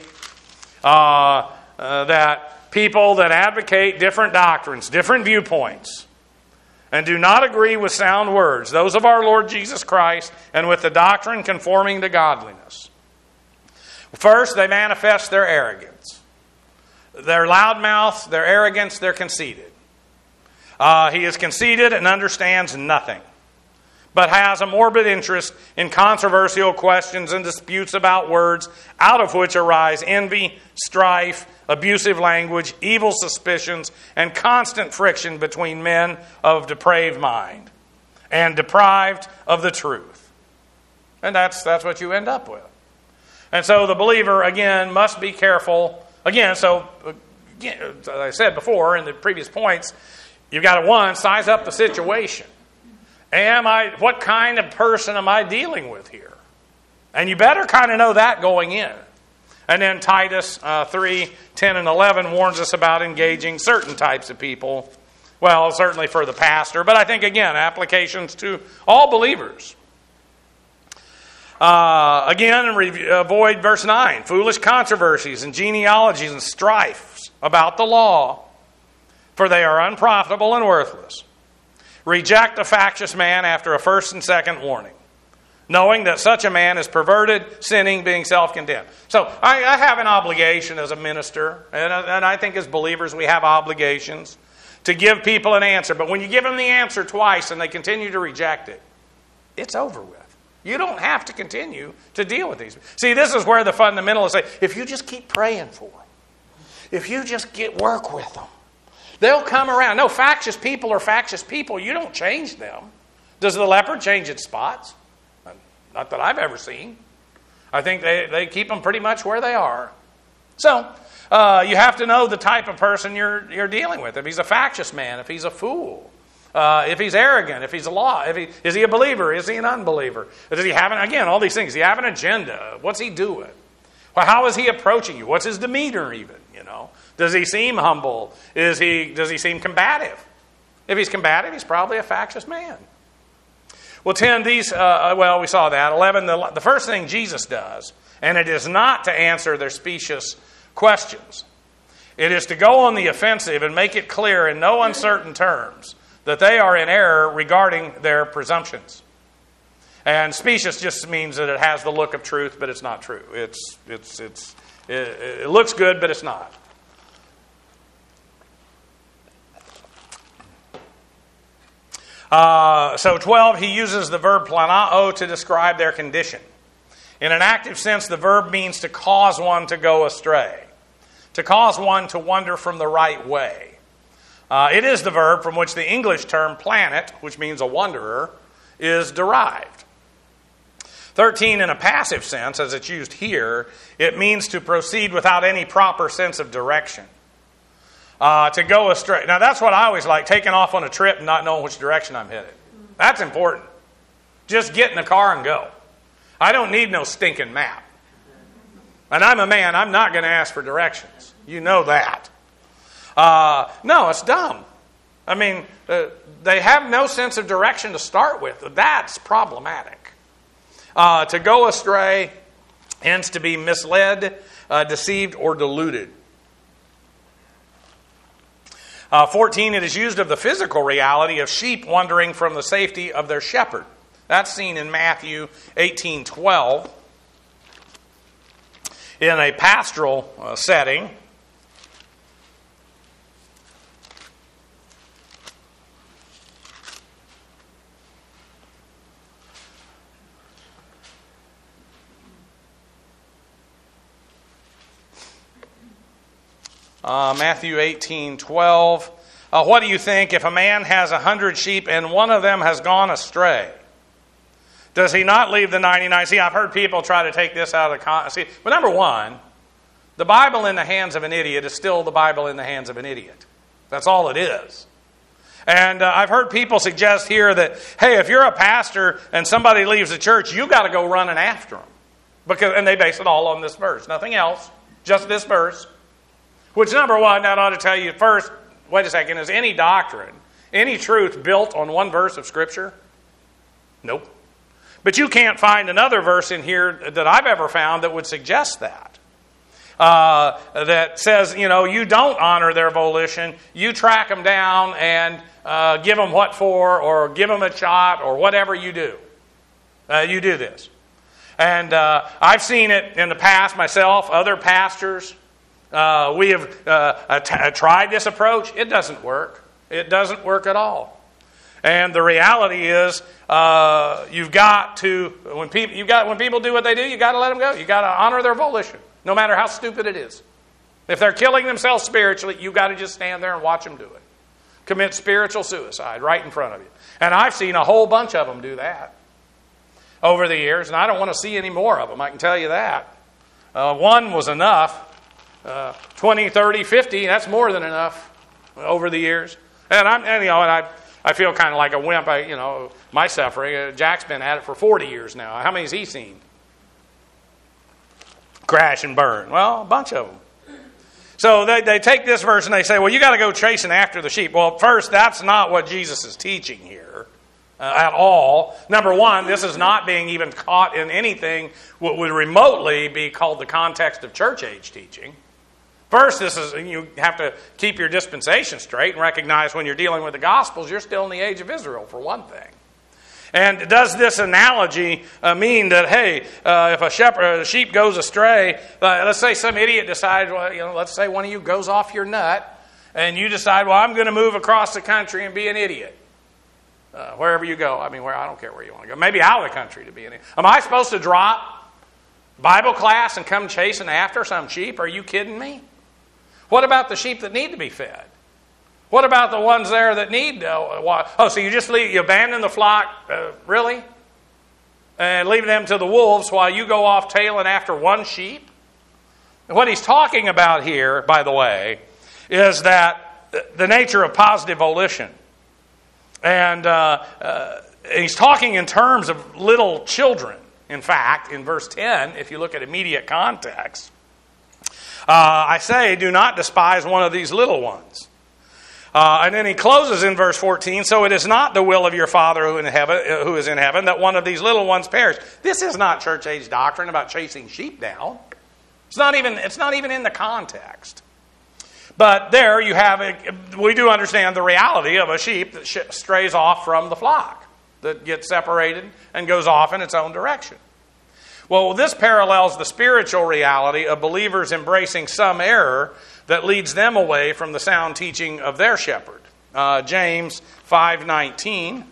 S1: That people that advocate different doctrines, different viewpoints, and do not agree with sound words, those of our Lord Jesus Christ, and with the doctrine conforming to godliness. First, they manifest their arrogance. Their loudmouth, their arrogance, they're conceited. He is conceited and understands nothing, but has a morbid interest in controversial questions and disputes about words, out of which arise envy, strife, abusive language, evil suspicions, and constant friction between men of depraved mind and deprived of the truth. And that's what you end up with. And so the believer, again, must be careful. As I said before in the previous points, you've got to, size up the situation. What kind of person am I dealing with here? And you better kind of know that going in. And then Titus 3, 10 and 11 warns us about engaging certain types of people. Well, certainly for the pastor, but I think, again, applications to all believers. Again, avoid verse 9, foolish controversies and genealogies and strifes about the law, for they are unprofitable and worthless. Reject a factious man after a first and second warning, knowing that such a man is perverted, sinning, being self-condemned. So I have an obligation as a minister, and I think as believers we have obligations to give people an answer. But when you give them the answer twice and they continue to reject it, it's over with. You don't have to continue to deal with these. See, this is where the fundamentalists say, if you just keep praying for them, if you just work with them, they'll come around. No, factious people are factious people. You don't change them. Does the leopard change its spots? Not that I've ever seen. I think they keep them pretty much where they are. So, you have to know the type of person you're dealing with. If he's a factious man, if he's a fool, if he's arrogant, if he's is he a believer? Is he an unbeliever? Does he have all these things? Does he have an agenda? What's he doing? Well, how is he approaching you? What's his demeanor even? Does he seem humble? Does he seem combative? If he's combative, he's probably a factious man. Well, 10, we saw that. 11, the first thing Jesus does, and it is not to answer their specious questions. It is to go on the offensive and make it clear in no uncertain terms that they are in error regarding their presumptions. And specious just means that it has the look of truth, but it's not true. It looks good, but it's not. So 12, he uses the verb planao to describe their condition. In an active sense, the verb means to cause one to go astray, to cause one to wander from the right way. It is the verb from which the English term planet, which means a wanderer, is derived. 13, in a passive sense, as it's used here, it means to proceed without any proper sense of direction. To go astray. Now, that's what I always like, taking off on a trip and not knowing which direction I'm headed. That's important. Just get in the car and go. I don't need no stinking map. And I'm a man, I'm not going to ask for directions. You know that. No, it's dumb. I mean, they have no sense of direction to start with. That's problematic. To go astray, hence to be misled, deceived, or deluded. 14, it is used of the physical reality of sheep wandering from the safety of their shepherd. That's seen in Matthew 18:12 in a pastoral setting. Matthew 18:12. What do you think if a man has 100 sheep and one of them has gone astray? Does he not leave the 99? See, I've heard people try to take this out of the context. But number one, the Bible in the hands of an idiot is still the Bible in the hands of an idiot. That's all it is. And I've heard people suggest here that, hey, if you're a pastor and somebody leaves the church, you got to go running after them. And they base it all on this verse. Nothing else, just this verse. Which, number one, that ought to tell you first, wait a second, is any doctrine, any truth built on one verse of Scripture? Nope. But you can't find another verse in here that I've ever found that would suggest that. That says, you don't honor their volition, you track them down and give them what for, or give them a shot, or whatever you do. You do this. And I've seen it in the past myself, other pastors. We have tried this approach. It doesn't work. It doesn't work at all. And the reality is, you've got to when people do what they do, you got to let them go. You got to honor their volition, no matter how stupid it is. If they're killing themselves spiritually, you got to just stand there and watch them do it. Commit spiritual suicide right in front of you. And I've seen a whole bunch of them do that over the years, and I don't want to see any more of them. I can tell you that. One was enough. 20, 30, 50, that's more than enough over the years. And I feel kind of like a wimp. My suffering. Jack's been at it for 40 years now. How many has he seen? Crash and burn. Well, a bunch of them. So they take this verse and they say, well, you got to go chasing after the sheep. Well, first, that's not what Jesus is teaching here. at all. Number one, this is not being even caught in anything what would remotely be called the context of church age teaching. First, you have to keep your dispensation straight and recognize when you're dealing with the Gospels, you're still in the age of Israel, for one thing. And does this analogy mean that, hey, if a sheep goes astray, let's say some idiot decides, let's say one of you goes off your nut, and you decide, well, I'm going to move across the country and be an idiot. Wherever you go. I don't care where you want to go. Maybe out of the country to be an idiot. Am I supposed to drop Bible class and come chasing after some sheep? Are you kidding me? What about the sheep that need to be fed? What about the ones there that need... so you abandon the flock, really? And leave them to the wolves while you go off tailing after one sheep? And what he's talking about here, by the way, is that the nature of positive volition. And he's talking in terms of little children. In fact, in verse 10, if you look at immediate context, I say, do not despise one of these little ones. And then he closes in verse 14, so it is not the will of your Father who is in heaven that one of these little ones perish. This is not church age doctrine about chasing sheep down. It's not even in the context. But there you have it. We do understand the reality of a sheep that strays off from the flock, that gets separated and goes off in its own direction. Well, this parallels the spiritual reality of believers embracing some error that leads them away from the sound teaching of their shepherd. James 5:19.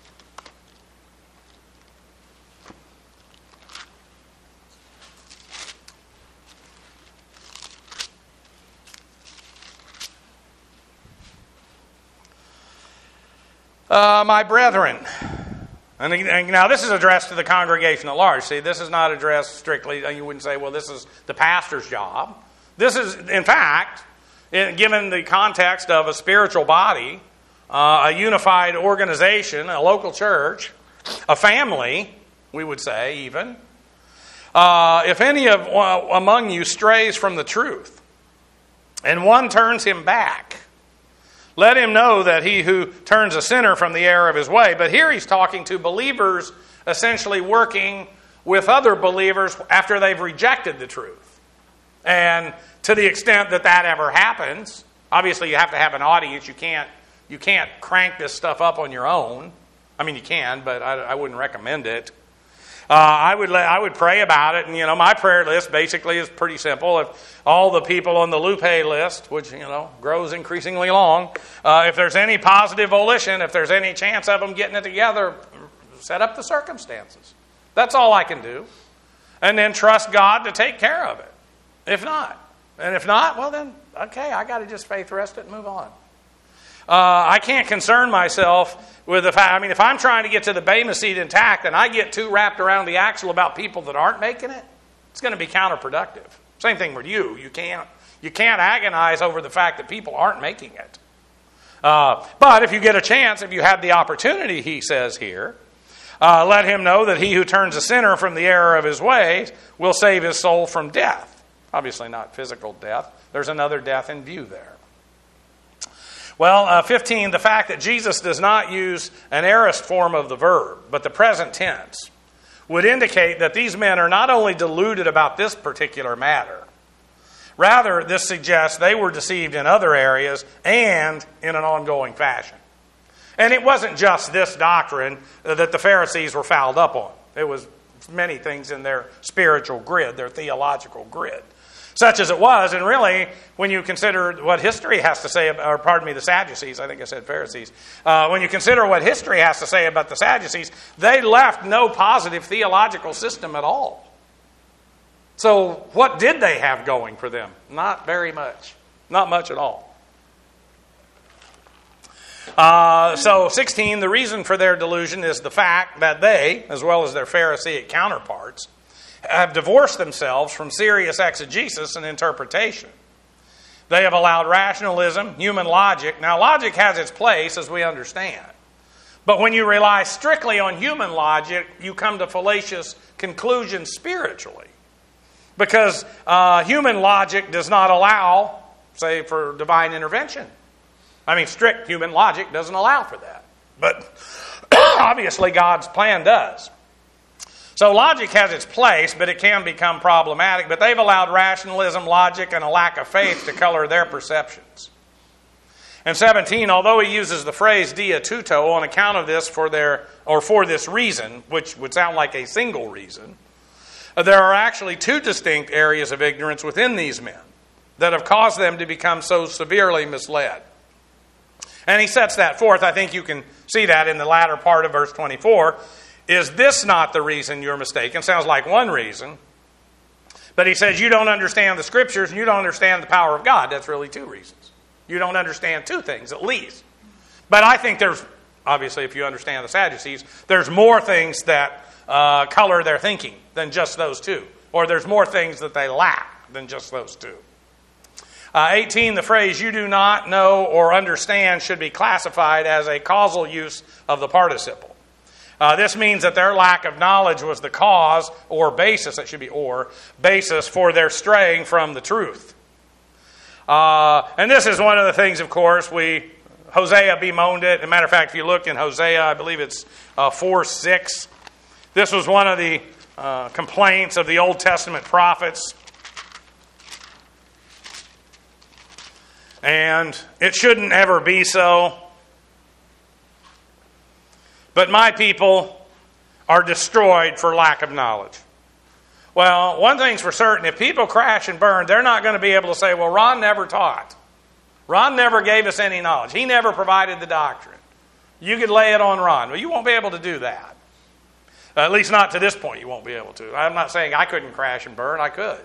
S1: My brethren, and now this is addressed to the congregation at large. See, this is not addressed strictly, you wouldn't say, well, this is the pastor's job. This is, in fact, given the context of a spiritual body, a unified organization, a local church, a family, we would say even, if any among you strays from the truth, and one turns him back, let him know that he who turns a sinner from the error of his way. But here he's talking to believers essentially working with other believers after they've rejected the truth. And to the extent that that ever happens, obviously you have to have an audience. You can't crank this stuff up on your own. I mean, you can, but I wouldn't recommend it. I would pray about it, and my prayer list basically is pretty simple. If all the people on the Lupe list, which grows increasingly long, if there's any positive volition, if there's any chance of them getting it together, set up the circumstances. That's all I can do, and then trust God to take care of it. If not, well then, okay, I got to just faith rest it and move on. I can't concern myself with the fact, if I'm trying to get to the Bema seat intact and I get too wrapped around the axle about people that aren't making it, it's going to be counterproductive. Same thing with you. You can't agonize over the fact that people aren't making it. But if you get a chance, if you have the opportunity, he says here, let him know that he who turns a sinner from the error of his ways will save his soul from death. Obviously not physical death. There's another death in view there. Well, 15, the fact that Jesus does not use an aorist form of the verb, but the present tense, would indicate that these men are not only deluded about this particular matter. Rather, this suggests they were deceived in other areas and in an ongoing fashion. And it wasn't just this doctrine that the Pharisees were fouled up on. It was many things in their spiritual grid, their theological grid. Such as it was, and really, when you consider what history has to say, the Sadducees, I think I said Pharisees. When you consider what history has to say about the Sadducees, they left no positive theological system at all. So what did they have going for them? Not very much. Not much at all. So 16, the reason for their delusion is the fact that they, as well as their Pharisaic counterparts, have divorced themselves from serious exegesis and interpretation. They have allowed rationalism, human logic. Now, logic has its place, as we understand. But when you rely strictly on human logic, you come to fallacious conclusions spiritually. Because human logic does not allow, say, for divine intervention. Strict human logic doesn't allow for that. But Obviously, God's plan does. So logic has its place, but it can become problematic. But they've allowed rationalism, logic, and a lack of faith to color their perceptions. In 17, although he uses the phrase dia tuto on account of this for this reason, which would sound like a single reason, there are actually two distinct areas of ignorance within these men that have caused them to become so severely misled. And he sets that forth. I think you can see that in the latter part of verse 24. Is this not the reason you're mistaken? Sounds like one reason. But he says you don't understand the Scriptures and you don't understand the power of God. That's really two reasons. You don't understand two things, at least. But I think there's, obviously, if you understand the Sadducees, there's more things that color their thinking than just those two. Or there's more things that they lack than just those two. 18, the phrase you do not know or understand should be classified as a causal use of the participle. This means that their lack of knowledge was the cause or basis, it should be or, basis for their straying from the truth. And this is one of the things, of course, Hosea bemoaned it. As a matter of fact, if you look in Hosea, I believe it's 4:6, this was one of the complaints of the Old Testament prophets. And it shouldn't ever be so. But my people are destroyed for lack of knowledge. Well, one thing's for certain. If people crash and burn, they're not going to be able to say, well, Ron never taught. Ron never gave us any knowledge. He never provided the doctrine. You could lay it on Ron. Well, you won't be able to do that. At least not to this point you won't be able to. I'm not saying I couldn't crash and burn. I could.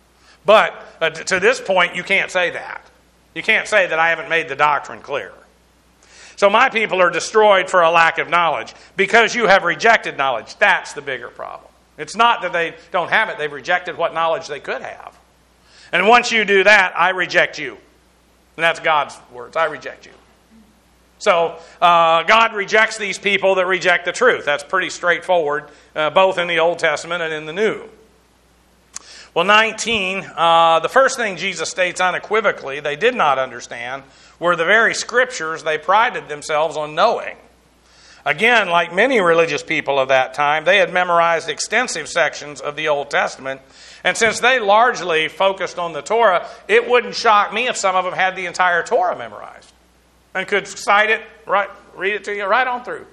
S1: But to this point, you can't say that. You can't say that I haven't made the doctrine clear. So my people are destroyed for a lack of knowledge because you have rejected knowledge. That's the bigger problem. It's not that they don't have it. They've rejected what knowledge they could have. And once you do that, I reject you. And that's God's words. I reject you. So God rejects these people that reject the truth. That's pretty straightforward, both in the Old Testament and in the New. Well, 19, the first thing Jesus states unequivocally they did not understand were the very Scriptures they prided themselves on knowing. Again, like many religious people of that time, they had memorized extensive sections of the Old Testament. And since they largely focused on the Torah, it wouldn't shock me if some of them had the entire Torah memorized and could cite it, read it to you right on through.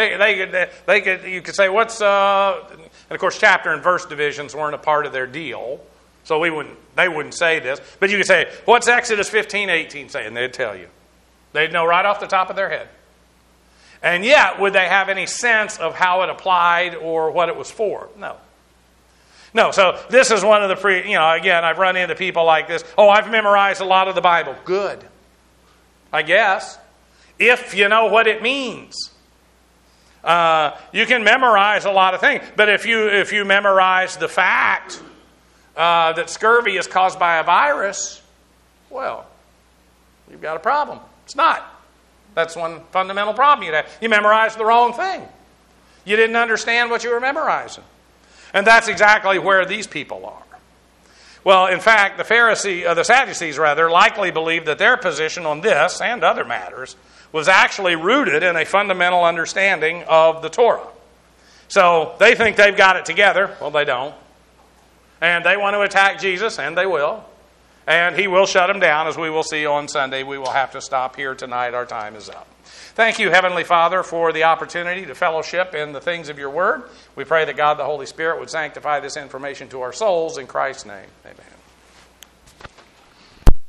S1: You could say, what's... And of course, chapter and verse divisions weren't a part of their deal. So they wouldn't say this. But you could say, what's Exodus 15:18 say? And they'd tell you. They'd know right off the top of their head. And yet, would they have any sense of how it applied or what it was for? No. No, so this is one of the again, I've run into people like this. Oh, I've memorized a lot of the Bible. Good. I guess. If you know what it means. You can memorize a lot of things. But if you memorize the fact that scurvy is caused by a virus, well, you've got a problem. It's not. That's one fundamental problem you have. You memorized the wrong thing. You didn't understand what you were memorizing. And that's exactly where these people are. Well, in fact, the Sadducees likely believed that their position on this and other matters was actually rooted in a fundamental understanding of the Torah. So they think they've got it together. Well, they don't. And they want to attack Jesus, and they will. And he will shut them down, as we will see on Sunday. We will have to stop here tonight. Our time is up. Thank you, Heavenly Father, for the opportunity to fellowship in the things of your word. We pray that God the Holy Spirit would sanctify this information to our souls. In Christ's name, amen.